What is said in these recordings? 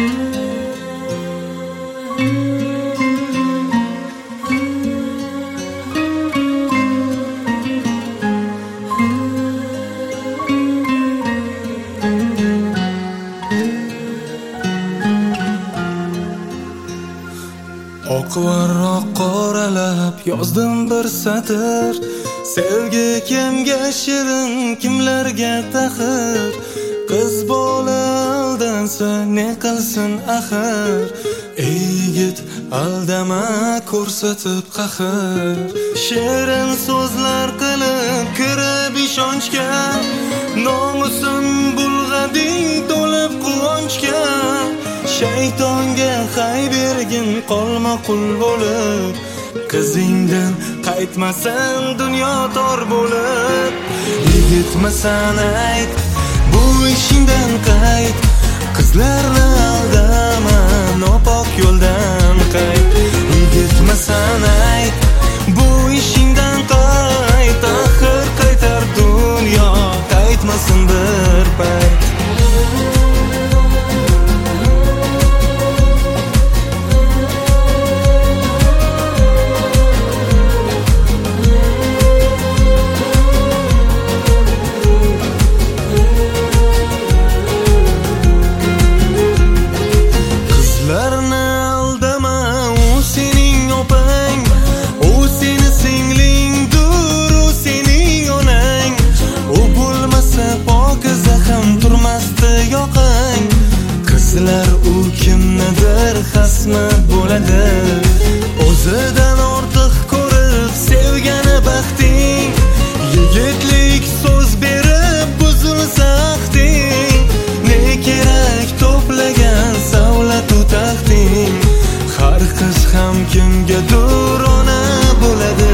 Oq varroq qoralab yozdim bir satr. Sevgi kimga shirin, kimlarga taxir. Qiz bola aldansa ne qilsin axir. Ey yigit aldama ko'rsatib qahr. Shirin so'zlar qilib kirib ishonchga, nomusim bulg'ading to'lib quvonchga. Shaytonga hay bergin qolma qul bo'lib. Qizingdan qaytmasam dunyo tor bo'lib. Yigitmisan ayt, bu ishingdan qayt. Qizlarni aldama, nopok yo'ldan qayt. Yigitmisan ayt, bu ishingdan qayt. Axir qaytar dunyo, qaytmasin bir payt. Qizlar u kimnidir xasma bo'ladi. O'zidan ortiq ko'rib sevgani baxting. Yigitlik so'z berib buzilsa axting. Ne kerak to'plagan savlat-u taxting. Har qiz ham kimgadir ona bo'ladi.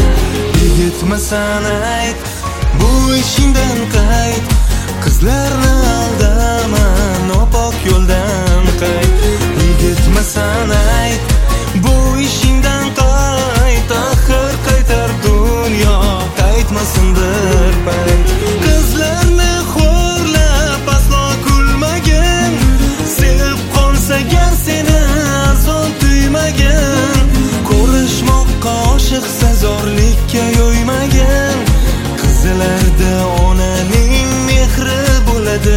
Yigitmisan ayt, bu ishingdan qayt. Qizlarni aldama, nopok yo'ldan qayt. Yigitmisan ayt, bu ishingdan qayt. Axir qaytar dunyo, qaytmasin bir payt. Qizlarni xo'rlab aslo kulmagin. Sevib qolsa gar seni arzon tuymagin. Ko'rishmoqqa oshiqsa zorlikka yo'ymagin. Qizlarda onaning mehri bo'ladi.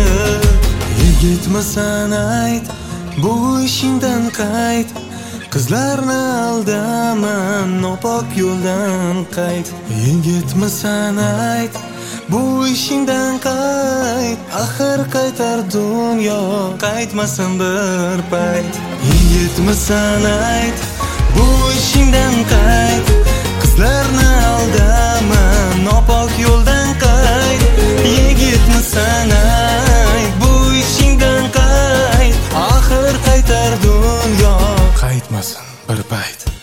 Yigitmisan ayt, bu ishingdan qayt. Qizlarni aldama, nopok yo'ldan qayt. Yigitmisan ayt, bu ishingdan qayt. Axir qaytar dunyo, qaytmasin bir payt. Yigitmisan ayt, bu ishingdan qayt. Qizlarni aldama, nopok yo'ldan qayt. Yigitmisan ayt, bu ishingdan qayt. Axir qaytar dunyo, qaytmasin bir payt.